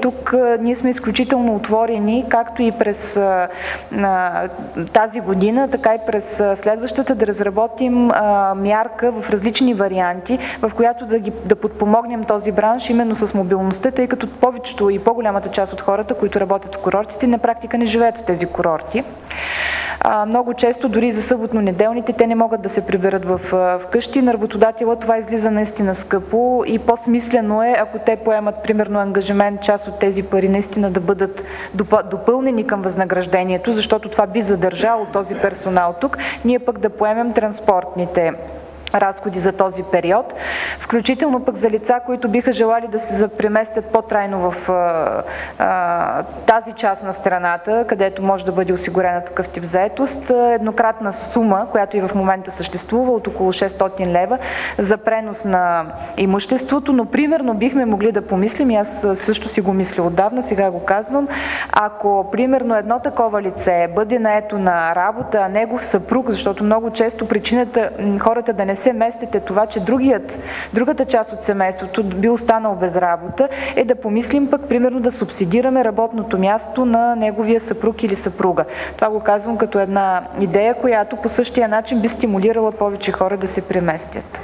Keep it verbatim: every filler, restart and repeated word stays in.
тук ние сме изключително отворени, както и през а, тази година, така и през следващата да разработим а, мярка в различни варианти, в която да, ги, да подпомогнем този бранш именно с мобилността, тъй като повечето и по-голямата част от хората, които работят в курортите, на практика не живеят в тези курорти. А, много често, дори за съботно-неделните, те не могат да се приберат в, в къщи. На работодателя това излиза наистина скъпо и по-смислено е, ако те поемат, примерно, ангажимент, част от тези пари наистина да бъдат допълнени към възнаграждението, защото това би задържало този персонал тук, ние пък да поемем транспортните разходи за този период, включително пък за лица, които биха желали да се преместят по-трайно в а, а, тази част на страната, където може да бъде осигурена такъв тип заетост, еднократна сума, която и в момента съществува, от около шестстотин лева за пренос на имуществото, но примерно бихме могли да помислим, и аз също си го мисля отдавна, сега го казвам, ако примерно едно такова лице бъде наето на работа, а негов съпруг, защото много често причината хората да не се местите това, че другият, другата част от семейството би останал без работа, е да помислим пък, примерно, да субсидираме работното място на неговия съпруг или съпруга. Това го казвам като една идея, която по същия начин би стимулирала повече хора да се преместят.